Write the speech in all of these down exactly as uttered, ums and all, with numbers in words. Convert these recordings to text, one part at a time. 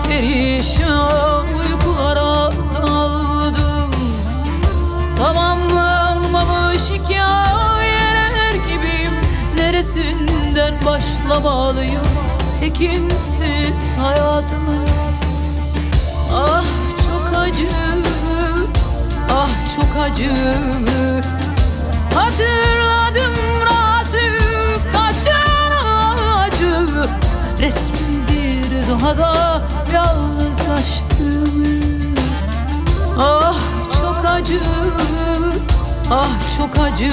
perişan uykulara daldım. Tamamlanmamış hikayeler gibiyim. Neresinden başlamalıyım tekinsiz hayatımı? Ah çok acı, ah çok acı. Hatırladım rahatı kaçan acı. Resmidir daha da yalnız açtığımı. Ah çok acı, ah çok acı.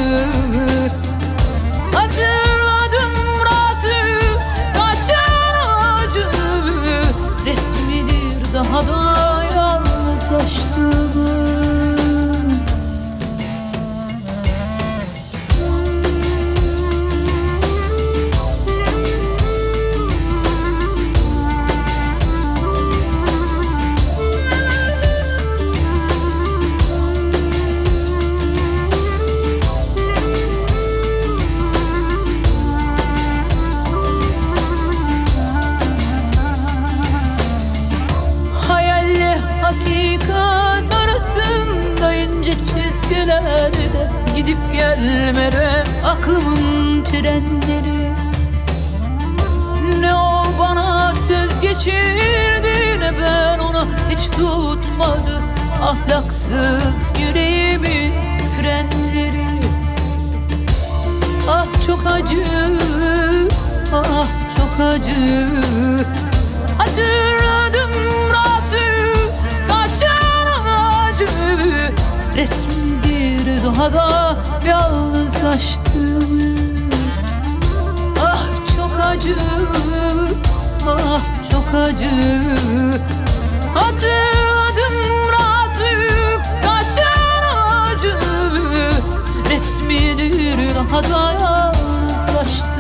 Hatırladım rahatı kaçan acı. Resmidir daha da yalnız açtığımı. Hakikat arasında ince çizgilerde gidip gelmede aklımın trenleri. Ne o bana söz geçirdi, ne ben ona hiç tutmadı ahlaksız yüreğimin frenleri. Ah çok acı, ah çok acı. Hatırladım rahatı kaçan acı. Resmidir daha da yalnız açtığımı. Ah çok acı, ah çok acı. Hatırladım rahatı kaçan acı. Resmidir daha da yalnız açtığımı.